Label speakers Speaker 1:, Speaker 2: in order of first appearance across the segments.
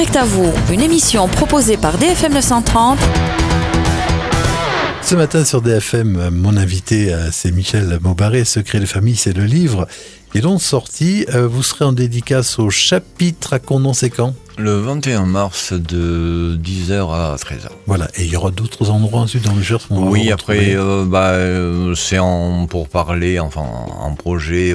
Speaker 1: Direct à vous, une émission proposée par DFM 930.
Speaker 2: Ce matin sur DFM, mon invité, c'est Michel Maubaré. Secret de famille, c'est le livre. Et donc sorti, vous serez en dédicace au chapitre. Raconte-nous, c'est quand ?
Speaker 3: Le 21 mars de 10h à 13h.
Speaker 2: Voilà, et il y aura d'autres endroits ensuite dans le Gers.
Speaker 3: Oui, après, c'est pour parler, en projet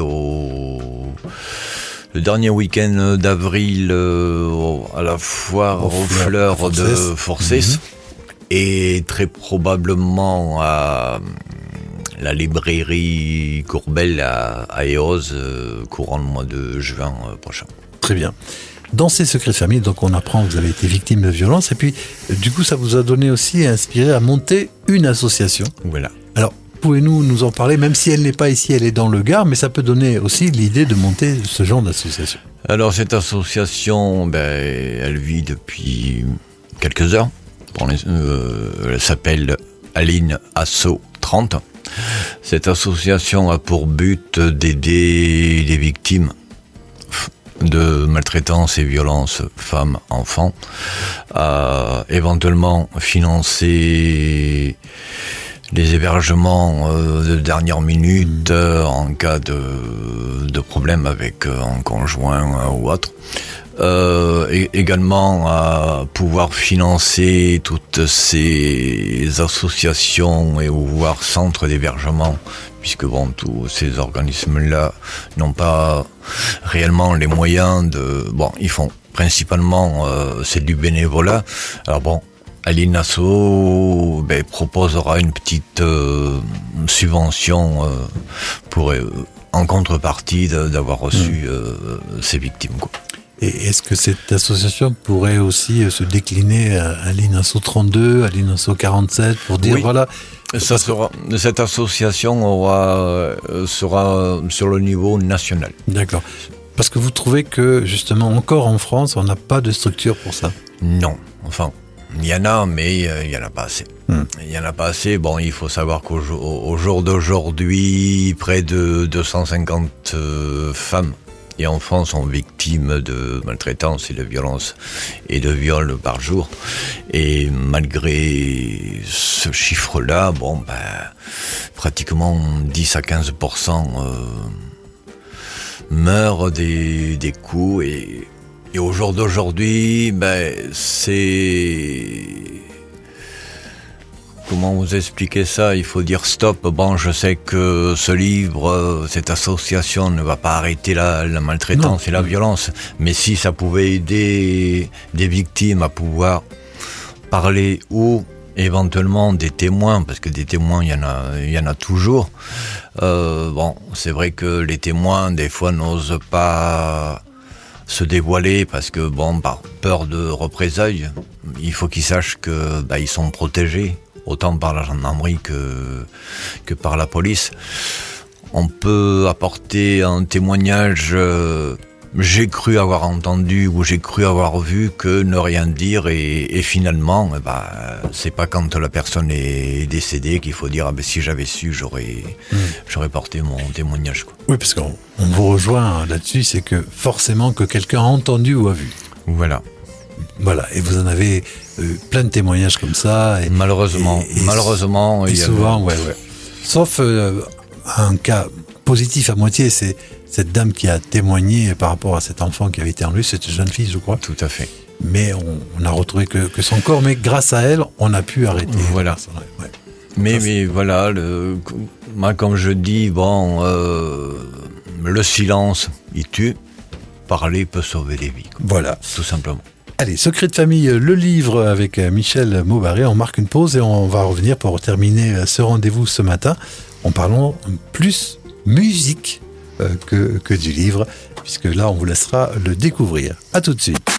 Speaker 3: le dernier week-end d'avril à la foire aux fleurs de Forcès. Et très probablement à la librairie Courbel à Eoz, courant le mois de juin prochain.
Speaker 2: Très bien. Dans ces secrets de famille, donc on apprend que vous avez été victime de violence, et puis du coup ça vous a donné aussi inspiré à monter une association.
Speaker 3: Voilà.
Speaker 2: Alors, pouvez-vous nous en parler, même si elle n'est pas ici, elle est dans le Gard, mais ça peut donner aussi l'idée de monter ce genre d'association.
Speaker 3: Alors cette association, elle vit depuis quelques heures. Elle s'appelle Aline Asso 30. Cette association a pour but d'aider les victimes de maltraitance et violences femmes, enfants, à éventuellement financer les hébergements de dernière minute en cas de problème avec un conjoint ou autre. Et également à pouvoir financer toutes ces associations et voire centres d'hébergement, puisque tous ces organismes-là n'ont pas réellement les moyens ils font principalement c'est du bénévolat. Alors Aline Asso proposera une petite subvention pour en contrepartie d'avoir reçu ces victimes, quoi.
Speaker 2: Et est-ce que cette association pourrait aussi se décliner à Aline Asso 32, à Aline Asso 47, pour dire voilà...
Speaker 3: Cette association sera sur le niveau national.
Speaker 2: D'accord. Parce que vous trouvez que, justement, encore en France, on n'a pas de structure pour ça ?
Speaker 3: Non. Il y en a, mais il n'y en a pas assez. Il n'y en a pas assez. Il faut savoir qu'au jour d'aujourd'hui, près de 250 femmes et enfants sont victimes de maltraitance et de violence et de viol par jour. Et malgré ce chiffre-là, pratiquement 10 à 15% meurent des coups. Et au jour d'aujourd'hui, c'est... Comment vous expliquer ça ? Il faut dire stop. Je sais que ce livre, cette association ne va pas arrêter la maltraitance et la violence. Mais si ça pouvait aider des victimes à pouvoir parler ou éventuellement des témoins, parce que des témoins, il y en a toujours. C'est vrai que les témoins, des fois, n'osent pas se dévoiler parce que, par peur de représailles, il faut qu'ils sachent que ils sont protégés, autant par la gendarmerie que par la police. On peut apporter un témoignage, j'ai cru avoir entendu ou j'ai cru avoir vu, que ne rien dire et finalement, c'est pas quand la personne est décédée qu'il faut dire si j'avais su, j'aurais porté mon témoignage, quoi.
Speaker 2: Oui, parce qu'on vous rejoint là-dessus, c'est que forcément que quelqu'un a entendu ou a vu.
Speaker 3: Voilà,
Speaker 2: et vous en avez plein de témoignages comme ça. Et,
Speaker 3: malheureusement,
Speaker 2: et souvent, sauf un cas positif à moitié, c'est cette dame qui a témoigné par rapport à cet enfant qui avait été enlevé, cette jeune fille, je crois.
Speaker 3: Tout à fait.
Speaker 2: Mais on n'a retrouvé que son corps, mais grâce à elle, on a pu arrêter.
Speaker 3: Voilà.
Speaker 2: Ouais.
Speaker 3: Mais voilà, moi, comme je dis, le silence, il tue. Parler peut sauver des vies, quoi.
Speaker 2: Voilà.
Speaker 3: Tout simplement.
Speaker 2: Allez, Secret de famille, le livre avec Michel Maubaré. On marque une pause et on va revenir pour terminer ce rendez-vous ce matin en parlant plus musique que du livre, puisque là, on vous laissera le découvrir. À tout de suite.